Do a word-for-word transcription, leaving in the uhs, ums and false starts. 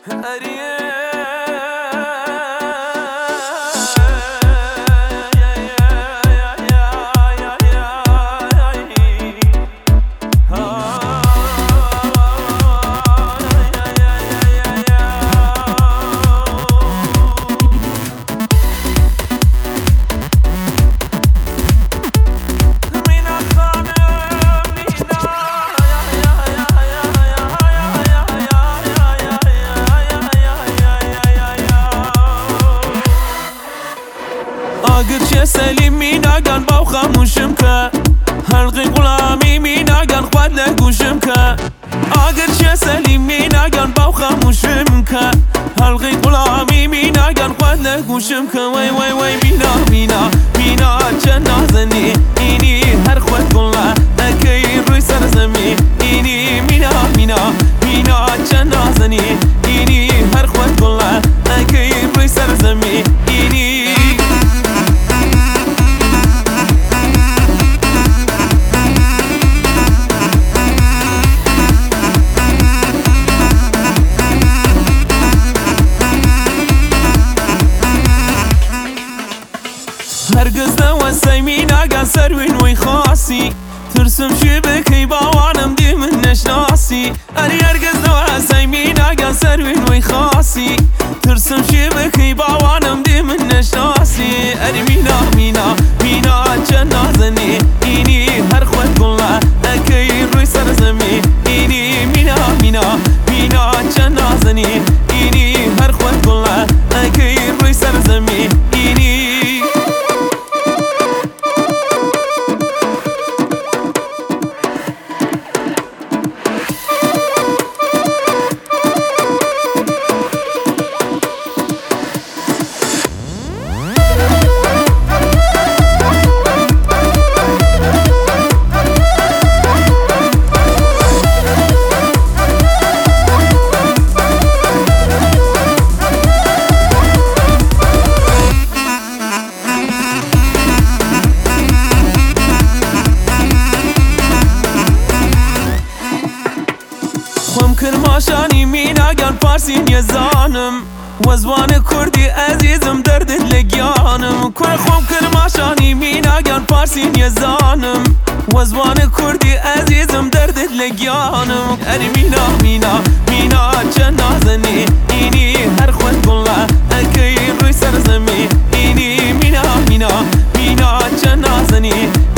اگرچه سلیمی نگن باو خاموشم که حلقی غلامی می نگن خود نگوشم که اگرچه سلیمی نگن باو خاموشم که حلقی غلامی می نگن خود نگوشم که وی وی وی بینا بینا بینا چه نازنی اینی هر خود گله اکی روی سر زمین اینی مینا مینا مینا چه نازنی اینی هر خود گله اکی روی سر زمین اینی هرگز نوستی می نگن سروین وی خاصی ترسم شی بکی باوانم دی من نشناسی اری هرگز نوستی می نگن سروین وی خاصی ترسم شی بکی باوانم دی من نشناسی اری مینا مینا مینا چه نازنی اینی هر خود گله اکی روی سر زمین اینی مینا مینا مینا چه نازنی اینی هر خود گله اکی روی سر زمین اینی خم کرماشانی می نگن پارسین یزانم وزوان کردی عزیزم درد لگیانم کن خم کرماشانی می نگن پارسین یزانم وزوان کردی عزیزم درد لگیانم اری مینا مینا مینا چه نازنی اینی هر خود گله اکی روی سر زمین اینی مینا مینا مینا چه نازنی